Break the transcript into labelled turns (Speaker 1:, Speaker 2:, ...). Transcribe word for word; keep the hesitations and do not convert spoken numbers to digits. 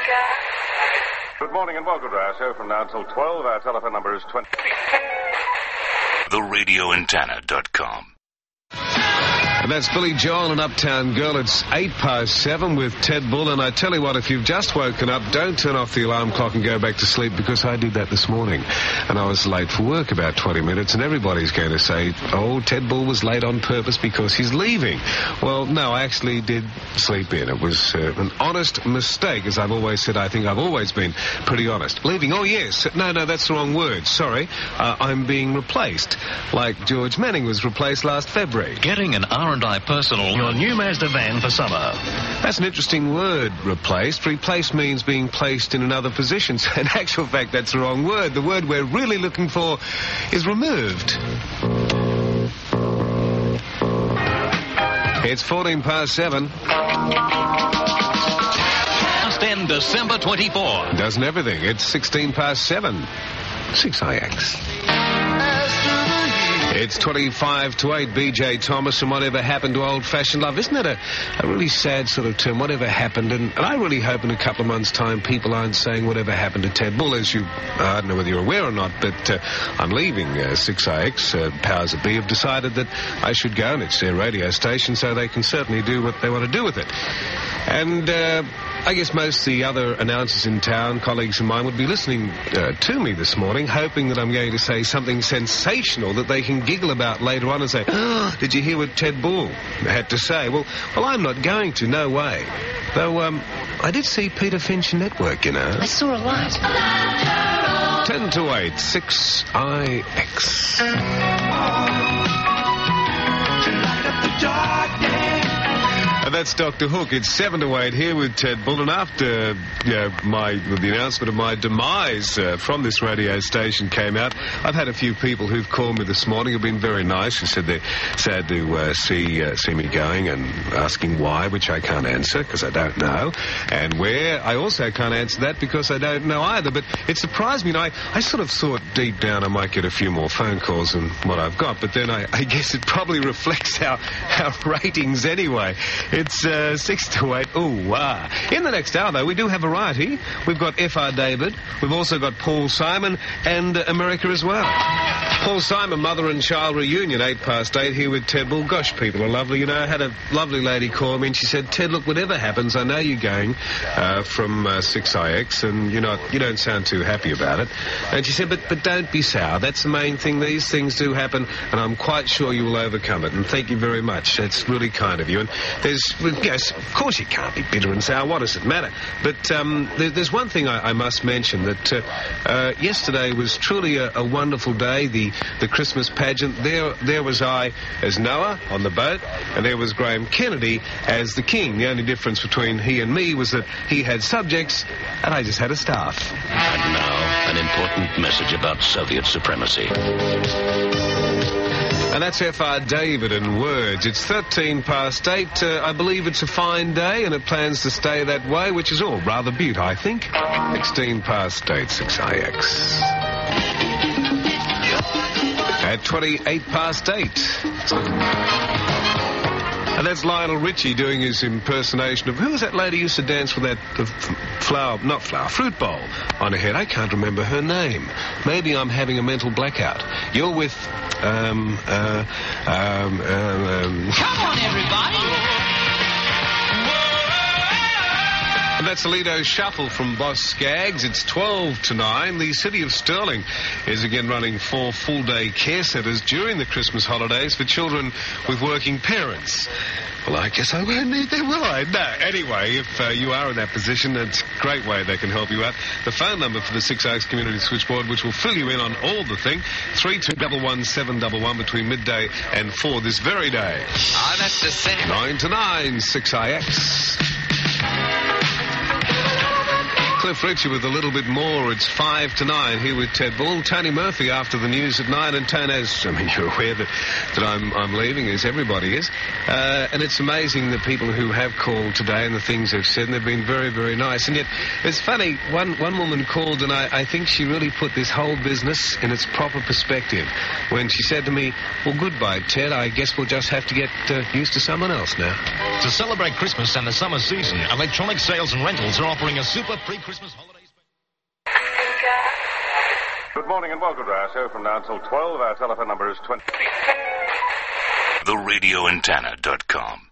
Speaker 1: Good morning and welcome to our show from now until twelve. Our telephone number is twenty.
Speaker 2: the radio antenna dot com.
Speaker 3: And that's Billy Joel and Uptown Girl. It's eight past seven with Ted Bull. And I tell you what, if you've just woken up, don't turn off the alarm clock and go back to sleep, because I did that this morning. And I was late for work about twenty minutes, and everybody's going to say, oh, Ted Bull was late on purpose because he's leaving. Well, no, I actually did sleep in. It was uh, an honest mistake, as I've always said. I think I've always been pretty honest. Leaving, oh, yes. No, no, that's the wrong word. Sorry. Uh, I'm being replaced, like George Manning was replaced last February.
Speaker 4: Getting an R and I Personal, your new Mazda van for summer.
Speaker 3: That's an interesting word, replaced. Replaced means being placed in another position. So in actual fact, that's the wrong word. The word we're really looking for is removed. It's fourteen past seven.
Speaker 4: Just in December twenty-fourth.
Speaker 3: Doesn't everything. It's sixteen past seven. six I X. It's twenty-five to eight, B J Thomas, and whatever happened to old-fashioned love. Isn't that a, a really sad sort of term, whatever happened? And, and I really hope in a couple of months' time people aren't saying whatever happened to Ted Bull. As you, uh, I don't know whether you're aware or not, but uh, I'm leaving uh, six I X. Uh, powers that be have decided that I should go, and it's their radio station, so they can certainly do what they want to do with it. And uh, I guess most of the other announcers in town, colleagues of mine, would be listening uh, to me this morning, hoping that I'm going to say something sensational that they can giggle about later on and say, oh, did you hear what Ted Bull had to say? Well, well, I'm not going to, no way. Though, um, I did see Peter Finch Network, you know.
Speaker 5: I saw a lot.
Speaker 3: ten to eight, six I X. And that's Doctor Hook. It's seven to eight here with Ted Bull. And after you know, my, with the announcement of my demise uh, from this radio station came out, I've had a few people who've called me this morning who've been very nice and said they're sad to uh, see uh, see me going, and asking why, which I can't answer because I don't know. And where, I also can't answer that because I don't know either. But it surprised me. And I, I sort of thought deep down I might get a few more phone calls than what I've got. But then I, I guess it probably reflects our, our ratings anyway. It's uh, six to eight. Ooh, ah. In the next hour, though, we do have variety. We've got F R David. We've also got Paul Simon and uh, America as well. Paul Simon, mother and child reunion, eight past eight, here with Ted Bull. Gosh, people are lovely. You know, I had a lovely lady call me and she said, Ted, look, whatever happens, I know you're going uh, from uh, six I X and you're not, you don't sound too happy about it. And she said, but, but don't be sour. That's the main thing. These things do happen and I'm quite sure you will overcome it. And thank you very much. That's really kind of you. And there's, yes, of course you can't be bitter and sour. What does it matter? But um, there, there's one thing I, I must mention, that uh, uh, yesterday was truly a, a wonderful day, the, the Christmas pageant. There, there was I as Noah on the boat, and there was Graham Kennedy as the king. The only difference between he and me was that he had subjects and I just had a staff.
Speaker 4: And now, an important message about Soviet supremacy.
Speaker 3: And that's F R David in words. It's thirteen past eight. Uh, I believe it's a fine day, and it plans to stay that way, which is all rather beaut, I think. sixteen past eight, six I X. At twenty-eight past eight. And that's Lionel Richie doing his impersonation of... Who was that lady who used to dance with that uh, flower... Not flower, fruit bowl on her head? I can't remember her name. Maybe I'm having a mental blackout. You're with... Um, uh, um, um, um...
Speaker 5: Come on, everybody.
Speaker 3: And that's the Lido Shuffle from Boss Skaggs. It's twelve to nine. The city of Stirling is again running four full-day care centres during the Christmas holidays for children with working parents. Well, I guess I won't need them, will I? No. Anyway, if uh, you are in that position, it's a great way they can help you out. The phone number for the Six Oaks Community Switchboard, which will fill you in on all the thing, three two one one seven one one between midday and four this very day.
Speaker 5: Oh, that's the same.
Speaker 3: nine to nine, six I X. Cliff Richard with a little bit more. It's five to nine here with Ted Bull. Tony Murphy after the news at nine. And Tony, as I mean, you're aware that, that I'm, I'm leaving, as everybody is. Uh, and it's amazing the people who have called today and the things they've said, and they've been very, very nice. And yet, it's funny, one, one woman called, and I, I think she really put this whole business in its proper perspective when she said to me, well, goodbye, Ted. I guess we'll just have to get uh, used to someone else now.
Speaker 6: To celebrate Christmas and the summer season, Electronic Sales and Rentals are offering a super pre-Christmas holiday.
Speaker 1: Good morning and welcome to our show from now until twelve. Our telephone number is twenty.
Speaker 2: the radio antenna dot com